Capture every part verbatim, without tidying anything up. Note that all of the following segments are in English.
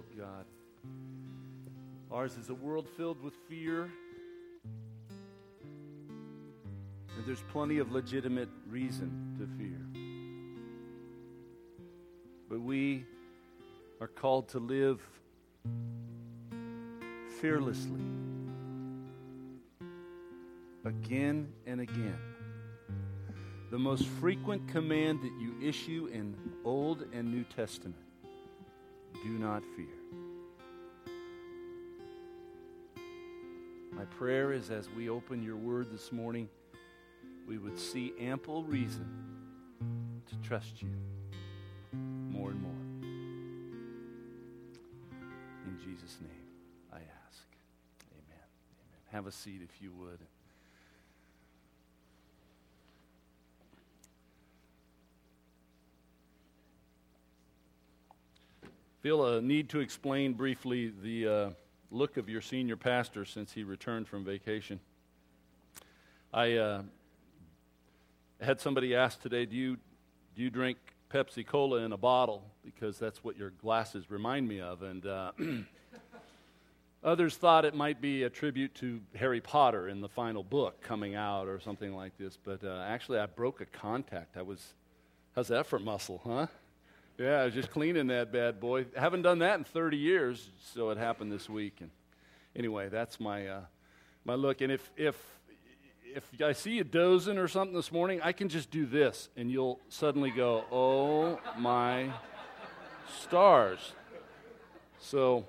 God. Ours is a world filled with fear, and there's plenty of legitimate reason to fear. But we are called to live fearlessly, again and again. The most frequent command that you issue in Old and New Testament: do not fear. My prayer is, as we open your word this morning, we would see ample reason to trust you more and more. In Jesus' name, I ask. Amen. Amen. Have a seat if you would. Feel a need to explain briefly the uh, look of your senior pastor since he returned from vacation. I uh, had somebody ask today, do you do you drink Pepsi Cola in a bottle? Because that's what your glasses remind me of. And uh, others thought it might be a tribute to Harry Potter in the final book coming out or something like this. But uh, actually, I broke a contact. I was, how's that for muscle, huh? Yeah, I was just cleaning that bad boy. I haven't done that in thirty years, so it happened this week. And anyway, that's my uh, my look. And if if if I see you dozing or something this morning, I can just do this, and you'll suddenly go, "Oh my stars!" So,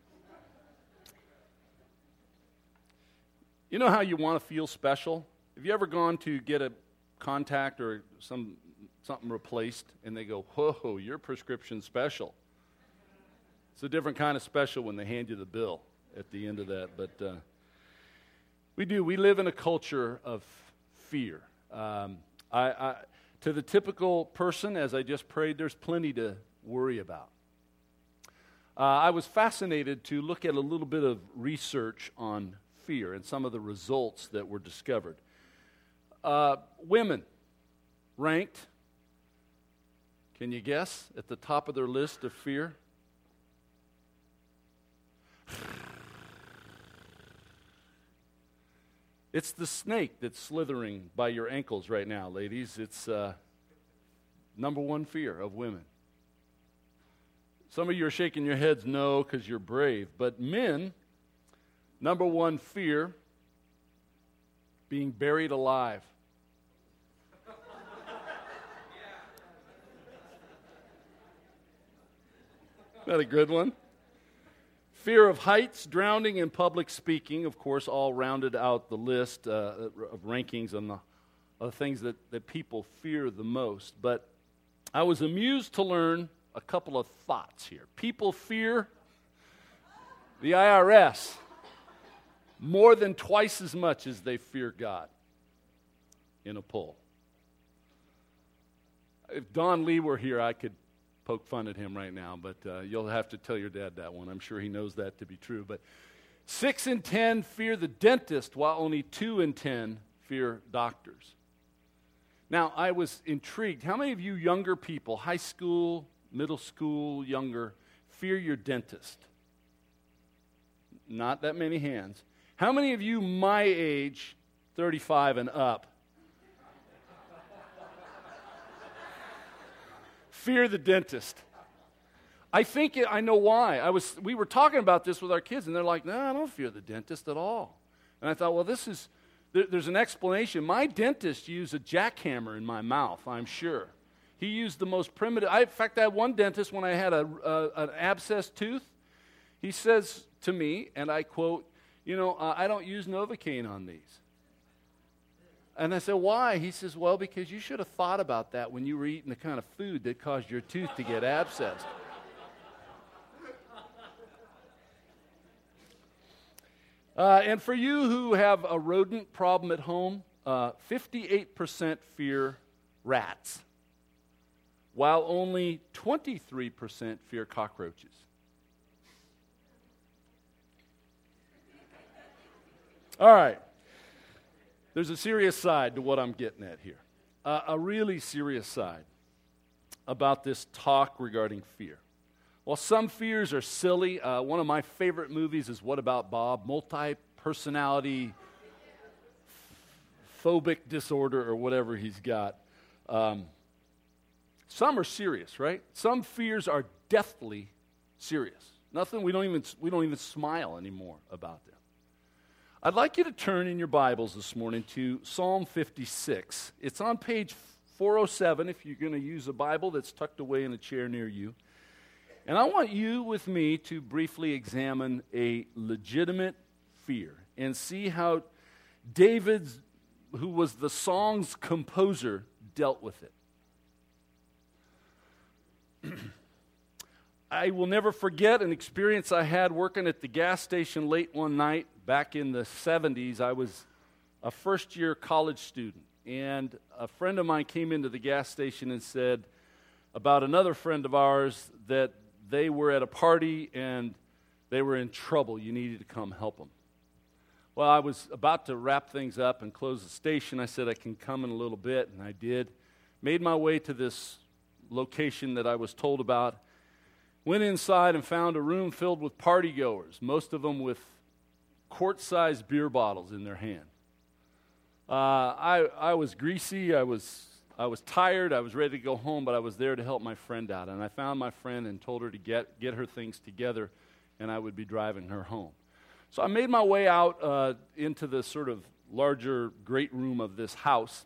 you know how you want to feel special? Have you ever gone to get a contact or some something replaced, and they go, whoa, your prescription's special? It's a different kind of special when they hand you the bill at the end of that. But uh, we do. We live in a culture of fear. Um, I, I, to the typical person, as I just prayed, there's plenty to worry about. Uh, I was fascinated to look at a little bit of research on fear and some of the results that were discovered. Uh, women ranked, can you guess, at the top of their list of fear? It's the snake that's slithering by your ankles right now, ladies. It's uh, number one fear of women. Some of you are shaking your heads no because you're brave. But men, number one fear, being buried alive. Isn't that a good one? Fear of heights, drowning, and public speaking, of course, all rounded out the list uh, of rankings on the, of the things that, that people fear the most. But I was amused to learn a couple of thoughts here. People fear the I R S more than twice as much as they fear God in a poll. If Don Lee were here, I could poke fun at him right now, but uh, you'll have to tell your dad that one. I'm sure he knows that to be true. But six in ten fear the dentist, while only two in ten fear doctors. Now, I was intrigued. How many of you younger people, high school, middle school, younger, fear your dentist? Not that many hands. How many of you my age, thirty-five and up, fear the dentist? I think it, I know why. I was. We were talking about this with our kids, and they're like, no, I don't fear the dentist at all. And I thought, well, this is, there, there's an explanation. My dentist used a jackhammer in my mouth, I'm sure. He used the most primitive. I, in fact, I had one dentist, when I had a, a an abscessed tooth, he says to me, and I quote, you know, uh, I don't use Novocaine on these. And I said, why? He says, well, because you should have thought about that when you were eating the kind of food that caused your tooth to get abscessed. Uh, and for you who have a rodent problem at home, uh, fifty-eight percent fear rats, while only twenty-three percent fear cockroaches. All right. There's a serious side to what I'm getting at here. Uh, a really serious side about this talk regarding fear. While some fears are silly, uh, one of my favorite movies is What About Bob? Multi-personality phobic disorder or whatever he's got. Um, some are serious, right? Some fears are deathly serious. Nothing, we don't even we don't even smile anymore about them. I'd like you to turn in your Bibles this morning to Psalm fifty-six. It's on page four oh seven if you're going to use a Bible that's tucked away in a chair near you. And I want you with me to briefly examine a legitimate fear and see how David's, who was the song's composer, dealt with it. I will never forget an experience I had working at the gas station late one night back in the seventies. I was a first-year college student, and a friend of mine came into the gas station and said about another friend of ours that they were at a party and they were in trouble. You needed to come help them. Well, I was about to wrap things up and close the station. I said I can come in a little bit, and I did. Made my way to this location that I was told about. Went inside and found a room filled with partygoers, most of them with quart-sized beer bottles in their hand. Uh, I I was greasy. I was I was tired. I was ready to go home, but I was there to help my friend out. And I found my friend and told her to get get her things together, and I would be driving her home. So I made my way out uh, into the sort of larger great room of this house,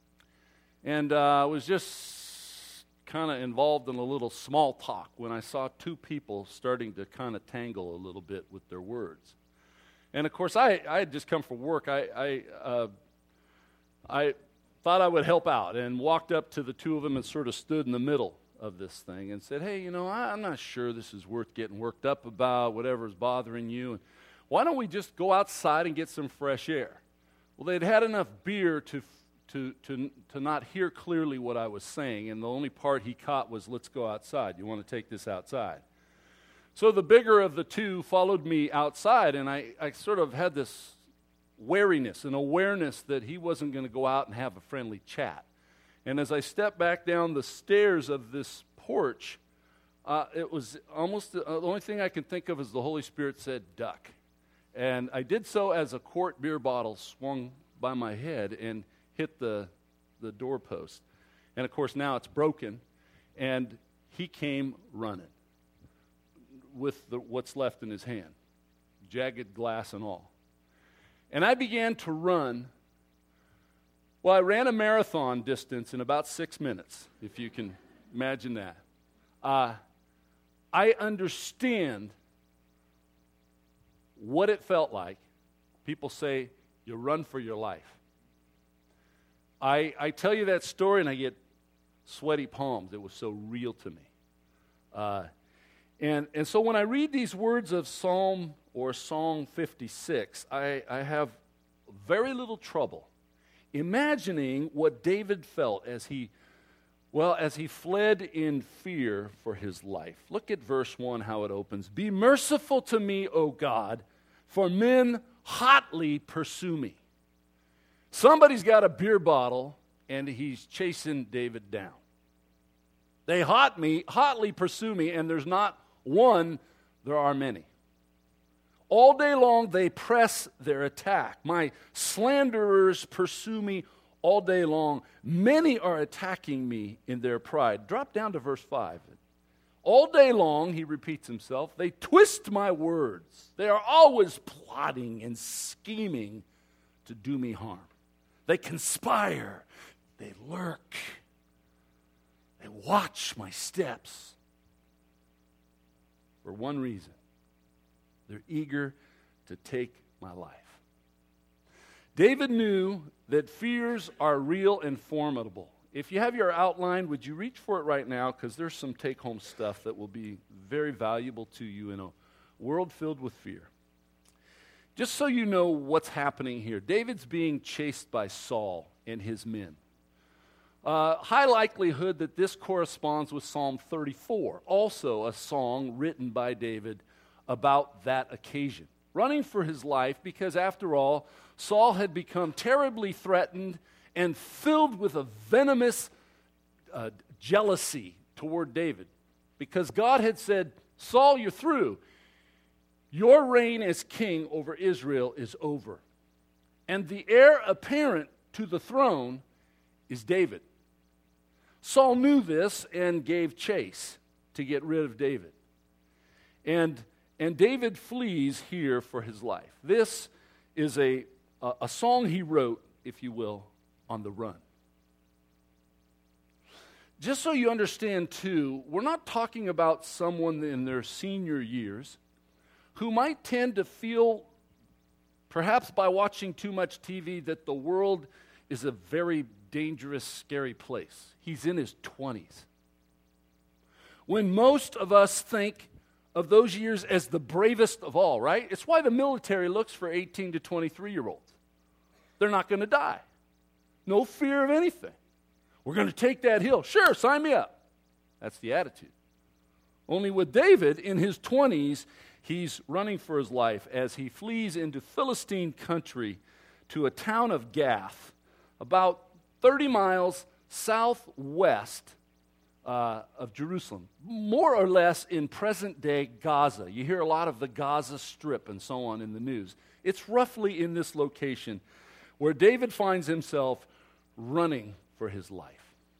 and I uh, was just kind of involved in a little small talk when I saw two people starting to kind of tangle a little bit with their words. And of course, I, I had just come from work. I I, uh, I thought I would help out and walked up to the two of them and sort of stood in the middle of this thing and said, hey, you know, I, I'm not sure this is worth getting worked up about, whatever's bothering you. And why don't we just go outside and get some fresh air? Well, they'd had enough beer to to to to not hear clearly what I was saying, and the only part he caught was, let's go outside. You want to take this outside? So the bigger of the two followed me outside, and I, I sort of had this wariness and awareness that he wasn't going to go out and have a friendly chat. And as I stepped back down the stairs of this porch, uh, it was almost the, uh, the only thing I can think of is the Holy Spirit said, duck. And I did so as a quart beer bottle swung by my head and hit the the doorpost. And of course now it's broken, and he came running with the, what's left in his hand, jagged glass and all. And I began to run. Well, I ran a marathon distance in about six minutes, if you can imagine that. Uh, I understand what it felt like. People say, you run for your life. I, I tell you that story and I get sweaty palms. It was so real to me. Uh, and, and so when I read these words of Psalm or Psalm fifty-six, I, I have very little trouble imagining what David felt as he, well, as he fled in fear for his life. Look at verse one, how it opens. Be merciful to me, O God, for men hotly pursue me. Somebody's got a beer bottle, and he's chasing David down. They hot me, hotly pursue me, and there's not one, there are many. All day long they press their attack. My slanderers pursue me all day long. Many are attacking me in their pride. Drop down to verse five. All day long, he repeats himself, they twist my words. They are always plotting and scheming to do me harm. They conspire. They lurk. They watch my steps. For one reason. They're eager to take my life. David knew that fears are real and formidable. If you have your outline, would you reach for it right now? Because there's some take-home stuff that will be very valuable to you in a world filled with fear. Just so you know what's happening here, David's being chased by Saul and his men. Uh, high likelihood that this corresponds with Psalm thirty-four, also a song written by David about that occasion. Running for his life because, after all, Saul had become terribly threatened and filled with a venomous uh, jealousy toward David. Because God had said, Saul, you're through. Your reign as king over Israel is over. And the heir apparent to the throne is David. Saul knew this and gave chase to get rid of David. And, and David flees here for his life. This is a, a, a song he wrote, if you will, on the run. Just so you understand, too, we're not talking about someone in their senior years who might tend to feel, perhaps by watching too much T V, that the world is a very dangerous, scary place. He's in his twenties. When most of us think of those years as the bravest of all, right? It's why the military looks for eighteen to twenty-three-year-olds. They're not going to die. No fear of anything. We're going to take that hill. Sure, sign me up. That's the attitude. Only with David, in his twenties, he's running for his life as he flees into Philistine country to a town of Gath, about thirty miles southwest uh, of Jerusalem, more or less in present-day Gaza. You hear a lot of the Gaza Strip and so on in the news. It's roughly in this location where David finds himself running for his life.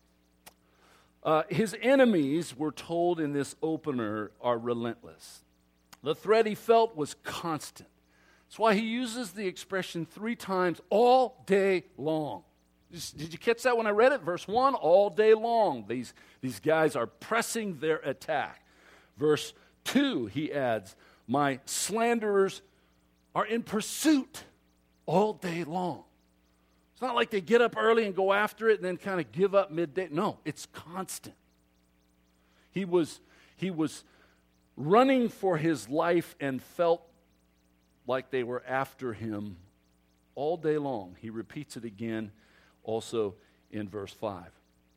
Uh, his enemies, we're told in this opener, are relentless. The threat he felt was constant. That's why he uses the expression three times, all day long. Did you catch that when I read it? Verse one, all day long. These, these guys are pressing their attack. Verse two, he adds, my slanderers are in pursuit all day long. It's not like they get up early and go after it and then kind of give up midday. No, it's constant. He was, he was running for his life and felt like they were after him all day long. He repeats it again also in verse five.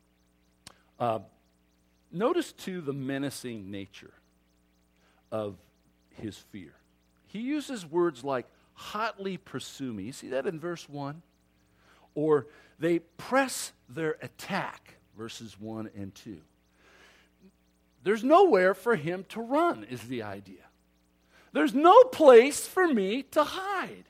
Uh, notice, too, the menacing nature of his fear. He uses words like hotly pursue me. You see that in verse one? Or they press their attack, verses one and two. There's nowhere for him to run, is the idea. There's no place for me to hide.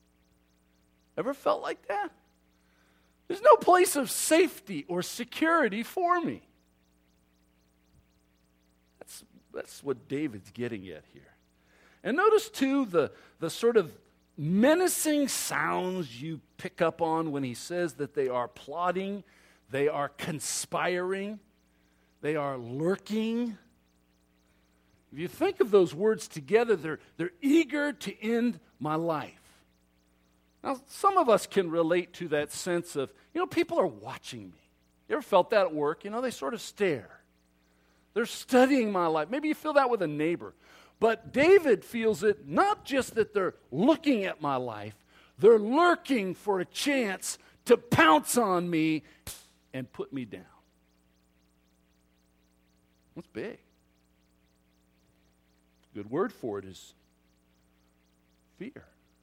Ever felt like that? There's no place of safety or security for me. That's, that's what David's getting at here. And notice, too, the, the sort of menacing sounds you pick up on when he says that they are plotting, they are conspiring, they are lurking. If you think of those words together, they're, they're eager to end my life. Now, some of us can relate to that sense of, you know, people are watching me. You ever felt that at work? You know, they sort of stare. They're studying my life. Maybe you feel that with a neighbor. But David feels it not just that they're looking at my life, they're lurking for a chance to pounce on me and put me down. That's big. Good word for it is fear.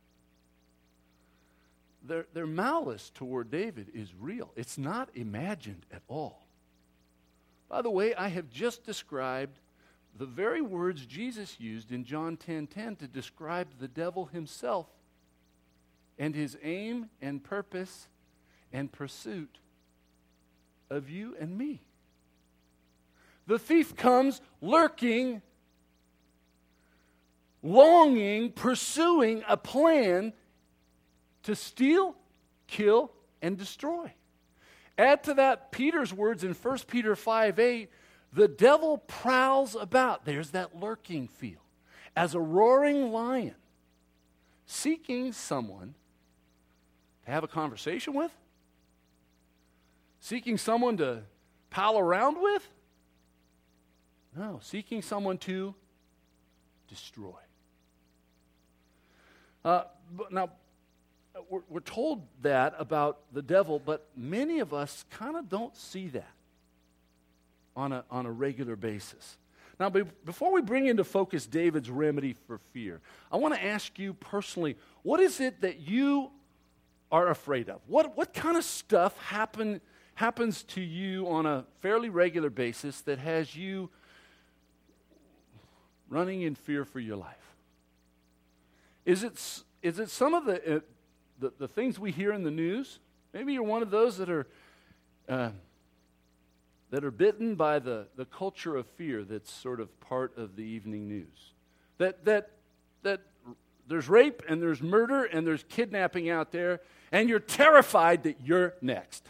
Their, their malice toward David is real. It's not imagined at all. By the way, I have just described the very words Jesus used in John ten ten to describe the devil himself and his aim and purpose and pursuit of you and me. The thief comes lurking, longing, pursuing a plan to steal, kill, and destroy. Add to that Peter's words in First Peter five eight, the devil prowls about, there's that lurking feel, as a roaring lion, seeking someone to have a conversation with, seeking someone to pal around with. No, seeking someone to destroy. Uh, but now, we're, we're told that about the devil, but many of us kind of don't see that on a, on a regular basis. Now, be, before we bring into focus David's remedy for fear, I want to ask you personally, what is it that you are afraid of? What, what kind of stuff happen, happens to you on a fairly regular basis that has you running in fear for your life? Is it, is it some of the, uh, the, the things we hear in the news? Maybe you're one of those that are uh, that are bitten by the, the culture of fear that's sort of part of the evening news. That that that there's rape and there's murder and there's kidnapping out there, and you're terrified that you're next.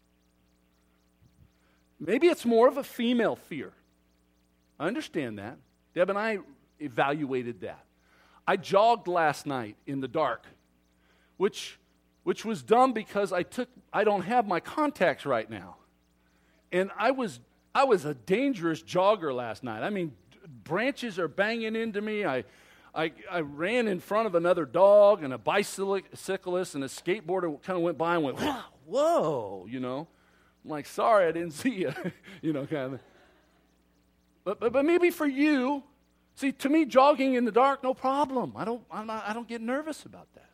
Maybe it's more of a female fear. I understand that. Deb and I evaluated that. I jogged last night in the dark, which which was dumb because I took I don't have my contacts right now. And I was I was a dangerous jogger last night. I mean, branches are banging into me. I I, I ran in front of another dog, and a bicyclist and a skateboarder kind of went by and went, whoa, you know. I'm like, sorry, I didn't see you, you know, kind of. But, but but maybe for you, see, to me, jogging in the dark, no problem. I don't I'm not, I don't get nervous about that.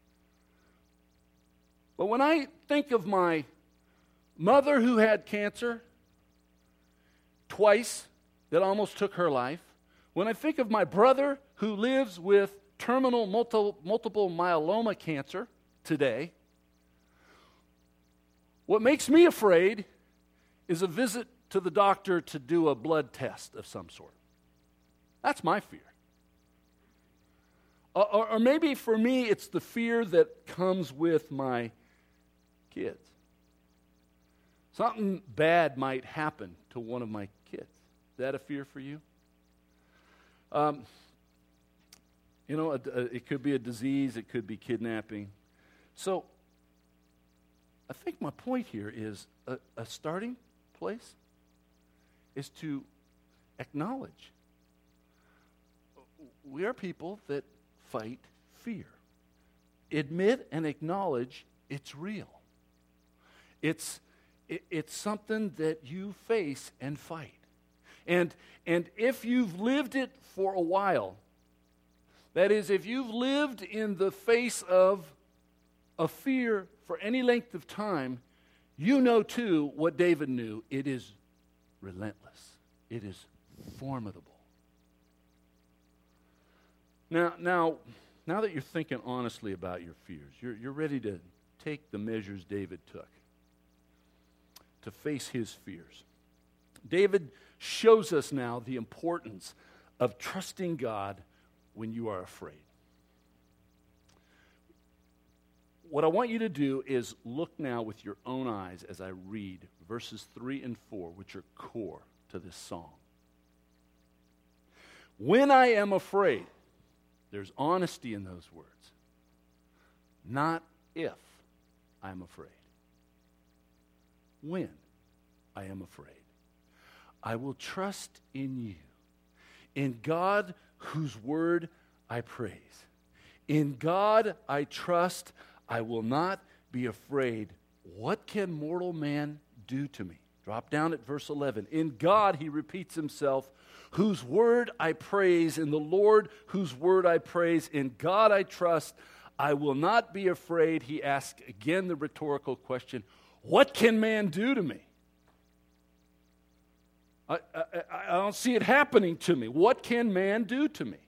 But when I think of my mother who had cancer twice, that almost took her life, when I think of my brother who lives with terminal multi, multiple myeloma cancer today, what makes me afraid is a visit to the doctor to do a blood test of some sort. That's my fear. Or, or, or maybe for me, it's the fear that comes with my kids. Something bad might happen to one of my kids. Is that a fear for you? Um, you know, a, a, it could be a disease, it could be kidnapping. So, I think my point here is a, a starting place is to acknowledge we are people that fight fear. Admit and acknowledge it's real. It's it, it's something that you face and fight. And and if you've lived it for a while, that is, if you've lived in the face of a fear for any length of time, you know too what David knew. It is relentless. It is formidable. Now, now, now that you're thinking honestly about your fears, you're, you're ready to take the measures David took to face his fears. David shows us now the importance of trusting God when you are afraid. What I want you to do is look now with your own eyes as I read verses three and four, which are core to this song. When I am afraid, there's honesty in those words. Not if I am afraid. When I am afraid. I will trust in you, in God whose word I praise. In God I trust, I will not be afraid. What can mortal man do to me? Drop down at verse eleven. In God, he repeats himself, whose word I praise, in the Lord whose word I praise. In God I trust, I will not be afraid. He asks again the rhetorical question, what can man do to me? I, I, I don't see it happening to me. What can man do to me?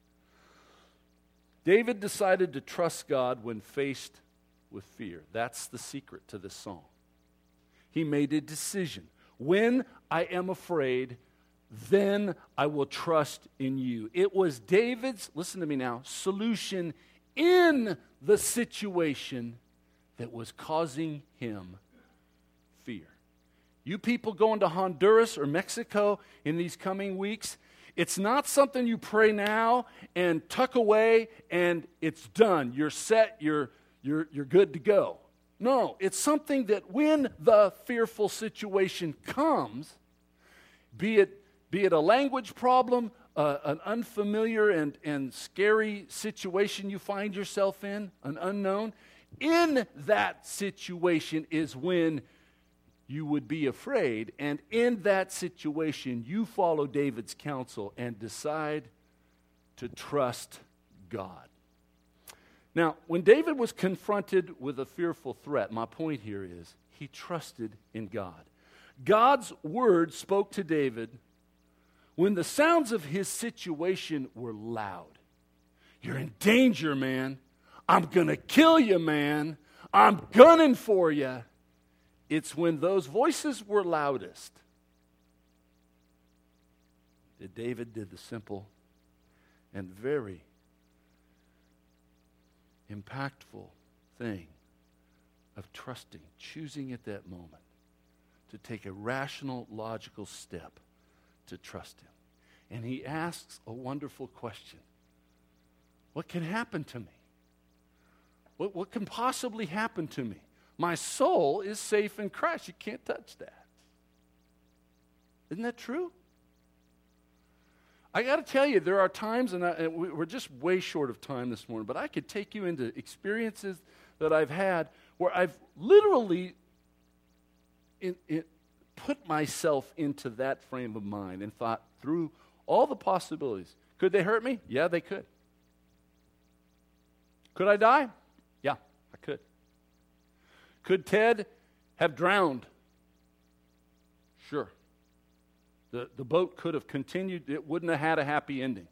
David decided to trust God when faced with fear. That's the secret to this song. He made a decision. When I am afraid, then I will trust in you. It was David's, listen to me now, solution in the situation that was causing him fear. You people going to Honduras or Mexico in these coming weeks, it's not something you pray now and tuck away and it's done. You're set, you're, you're, you're good to go. No, it's something that when the fearful situation comes, be it, be it a language problem, uh, an unfamiliar and, and scary situation you find yourself in, an unknown, in that situation is when you would be afraid, and in that situation, you follow David's counsel and decide to trust God. Now, when David was confronted with a fearful threat, my point here is he trusted in God. God's word spoke to David when the sounds of his situation were loud. You're in danger, man. I'm going to kill you, man. I'm gunning for you. It's when those voices were loudest that David did the simple and very impactful thing of trusting, choosing at that moment to take a rational, logical step to trust him. And he asks a wonderful question. What can happen to me? What, what can possibly happen to me? My soul is safe in Christ. You can't touch that. Isn't that true? I got to tell you, there are times, and, I, and we're just way short of time this morning, but I could take you into experiences that I've had where I've literally in, in, put myself into that frame of mind and thought through all the possibilities. Could they hurt me? Yeah, they could. Could I die? Yeah, I could. Could Ted have drowned? Sure. The, the boat could have continued. It wouldn't have had a happy ending.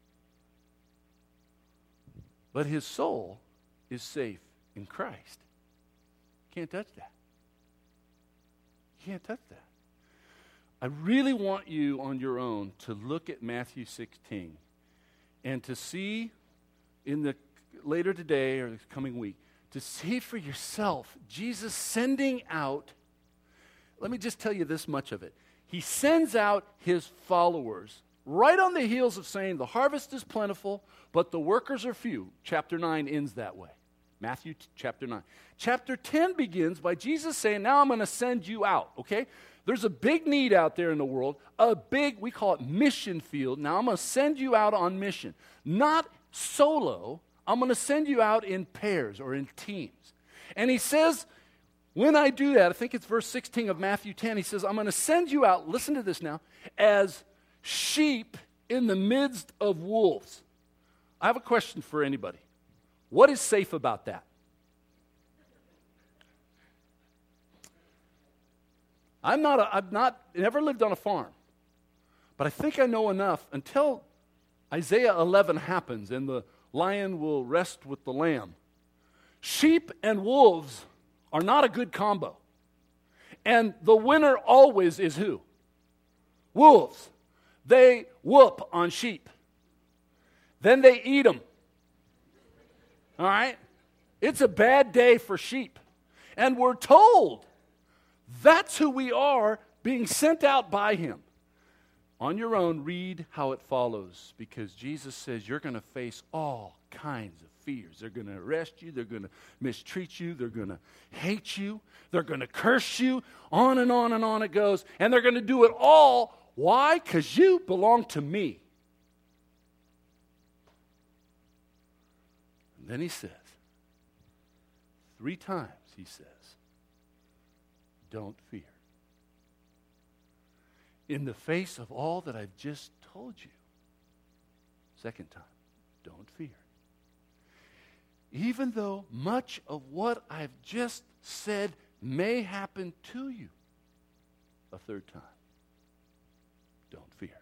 But his soul is safe in Christ. Can't touch that. You can't touch that. I really want you on your own to look at Matthew sixteen and to see in the later today or the coming week, to see for yourself Jesus sending out, let me just tell you this much of it. He sends out his followers right on the heels of saying the harvest is plentiful, but the workers are few. Chapter nine ends that way. Matthew t- chapter nine. Chapter ten begins by Jesus saying, now I'm going to send you out, okay? There's a big need out there in the world, a big, we call it mission field. Now I'm going to send you out on mission. Not solo, I'm going to send you out in pairs or in teams. And he says, when I do that, I think it's verse sixteen of Matthew ten, he says, I'm going to send you out, listen to this now, as sheep in the midst of wolves. I have a question for anybody. What is safe about that? I'm not, a, I've not, never lived on a farm, but I think I know enough until Isaiah eleven happens and the lion will rest with the lamb. Sheep and wolves are not a good combo. And the winner always is who? Wolves. They whoop on sheep. Then they eat them. All right? It's a bad day for sheep. And we're told that's who we are being sent out by him. On your own, read how it follows, because Jesus says you're going to face all kinds of fears. They're going to arrest you. They're going to mistreat you. They're going to hate you. They're going to curse you. On and on and on it goes. And they're going to do it all. Why? Because you belong to me. And then he says, three times he says, don't fear. In the face of all that I've just told you. Second time, don't fear. Even though much of what I've just said may happen to you. A third time, don't fear.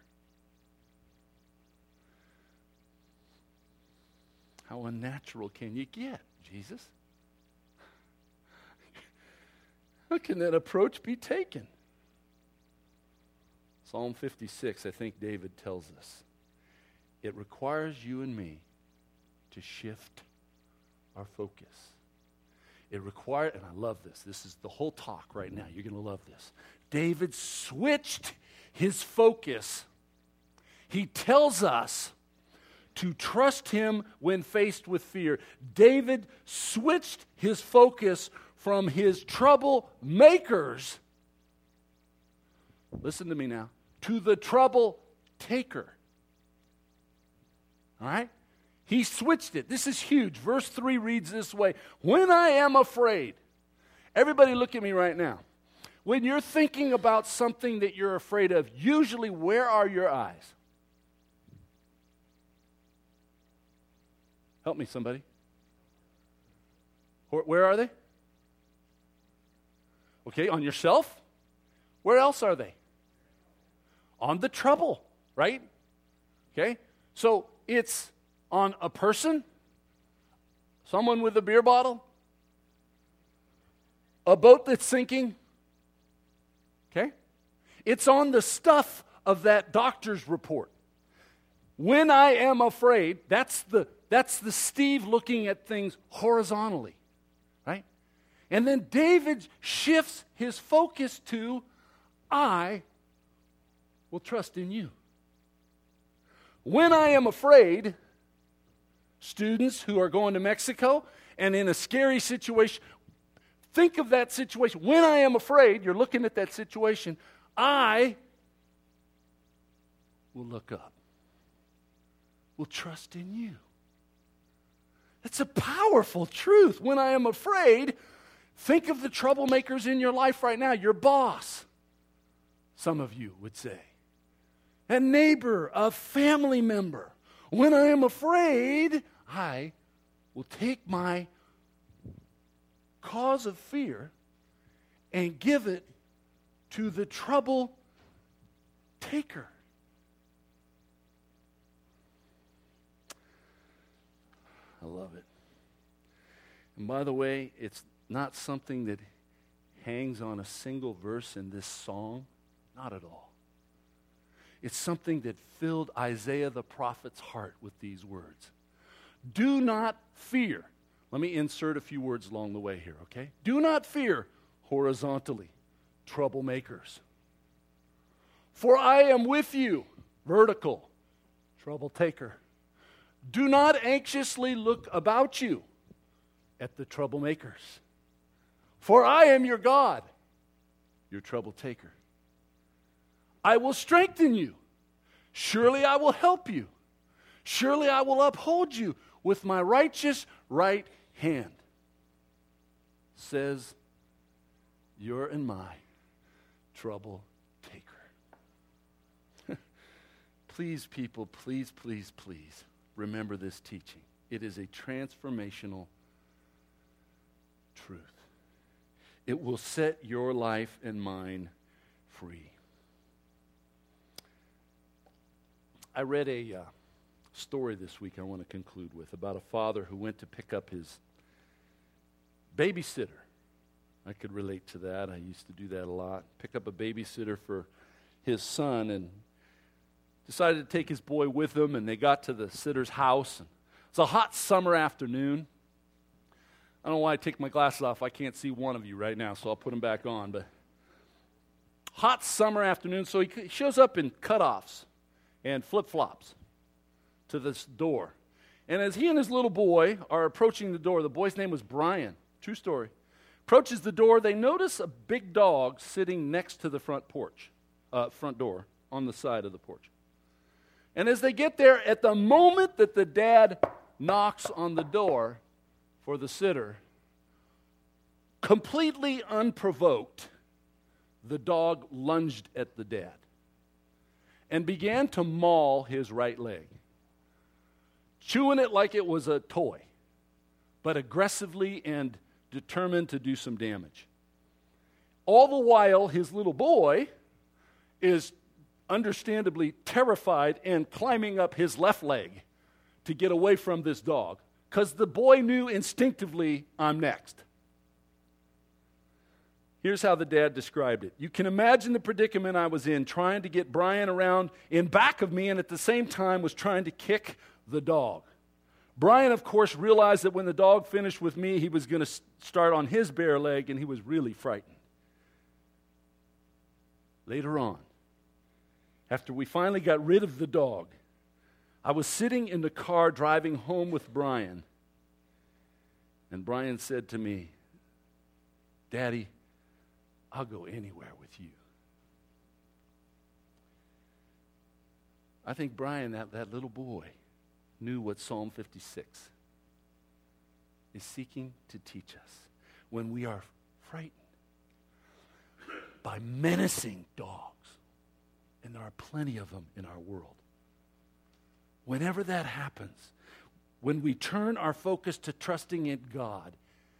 How unnatural can you get, Jesus? How can that approach be taken? Psalm fifty-six, I think David tells us, it requires you and me to shift our focus. It required, and I love this, this is the whole talk right now, you're going to love this. David switched his focus. He tells us to trust him when faced with fear. David switched his focus from his trouble makers, listen to me now, to the trouble taker. All right? He switched it. This is huge. Verse three reads this way. When I am afraid. Everybody look at me right now. When you're thinking about something that you're afraid of, usually where are your eyes? Help me, somebody. Where are they? Okay, on yourself? Where else are they? On the trouble, right? Okay? So it's on a person, someone with a beer bottle, a boat that's sinking, okay? It's on the stuff of that doctor's report. When I am afraid, that's the, that's the Steve looking at things horizontally, right? And then David shifts his focus to, I will trust in you. When I am afraid, students who are going to Mexico and in a scary situation, think of that situation. When I am afraid, you're looking at that situation, I will look up, will trust in you. That's a powerful truth. When I am afraid, think of the troublemakers in your life right now, your boss, some of you would say. A neighbor, a family member. When I am afraid, I will take my cause of fear and give it to the trouble taker. I love it. And by the way, it's not something that hangs on a single verse in this song. Not at all. It's something that filled Isaiah the prophet's heart with these words. Do not fear. Let me insert a few words along the way here, okay? Do not fear, horizontally, troublemakers. For I am with you, vertical, trouble taker. Do not anxiously look about you at the troublemakers. For I am your God, your trouble taker. I will strengthen you. Surely I will help you. Surely I will uphold you with my righteous right hand, says your and my trouble taker. Please, people, please, please, please remember this teaching. It is a transformational truth. It will set your life and mine free. I read a uh, story this week I want to conclude with about a father who went to pick up his babysitter. I could relate to that. I used to do that a lot. Pick up a babysitter for his son and decided to take his boy with him, and they got to the sitter's house. It's a hot summer afternoon. I don't know why I take my glasses off. I can't see one of you right now, so I'll put them back on. But hot summer afternoon, so he shows up in cutoffs and flip-flops to this door. And as he and his little boy are approaching the door, the boy's name was Brian, true story, approaches the door, they notice a big dog sitting next to the front porch, uh, front door, on the side of the porch. And as they get there, at the moment that the dad knocks on the door for the sitter, completely unprovoked, the dog lunged at the dad and began to maul his right leg, chewing it like it was a toy, but aggressively and determined to do some damage. All the while, his little boy is understandably terrified and climbing up his left leg to get away from this dog, because the boy knew instinctively, I'm next. Here's how the dad described it. You can imagine the predicament I was in, trying to get Brian around in back of me, and at the same time was trying to kick the dog. Brian, of course, realized that when the dog finished with me, he was going to start on his bare leg, and he was really frightened. Later on, after we finally got rid of the dog, I was sitting in the car driving home with Brian, and Brian said to me, Daddy, I'll go anywhere with you. I think Brian, that, that little boy, knew what Psalm fifty-six is seeking to teach us. When we are frightened by menacing dogs, and there are plenty of them in our world, whenever that happens, when we turn our focus to trusting in God,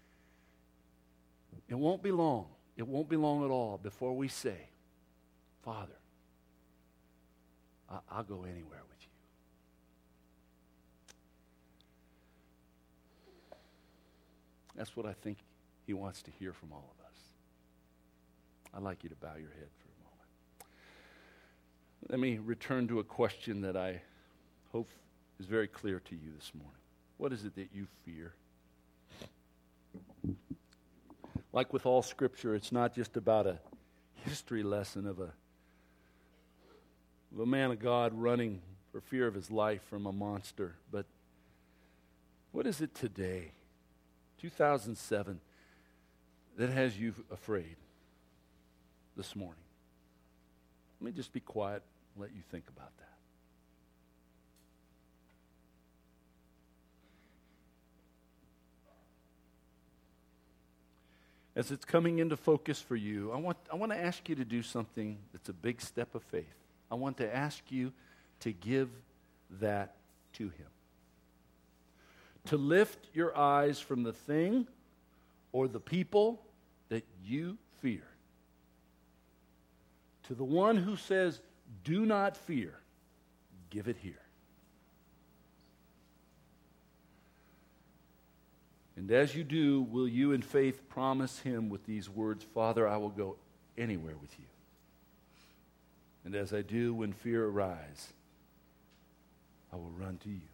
it won't be long. It won't be long at all before we say, Father, I- I'll go anywhere with you. That's what I think he wants to hear from all of us. I'd like you to bow your head for a moment. Let me return to a question that I hope is very clear to you this morning. What is it that you fear? Like with all Scripture, it's not just about a history lesson of a, of a man of God running for fear of his life from a monster, but what is it today, two thousand seven, that has you afraid this morning? Let me just be quiet and let you think about that. As it's coming into focus for you, I want, I want to ask you to do something that's a big step of faith. I want to ask you to give that to him. To lift your eyes from the thing or the people that you fear to the one who says, do not fear, give it here. And as you do, will you in faith promise him with these words, Father, I will go anywhere with you. And as I do, when fear arises, I will run to you.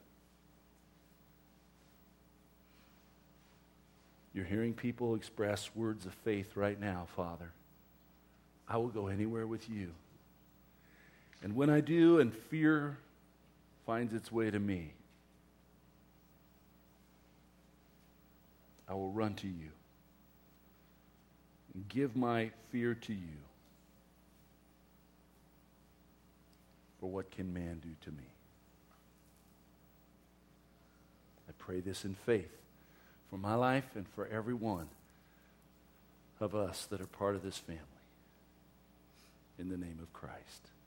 You're hearing people express words of faith right now, Father. I will go anywhere with you. And when I do and fear finds its way to me, I will run to you and give my fear to you. For what can man do to me? I pray this in faith for my life and for every one of us that are part of this family. In the name of Christ.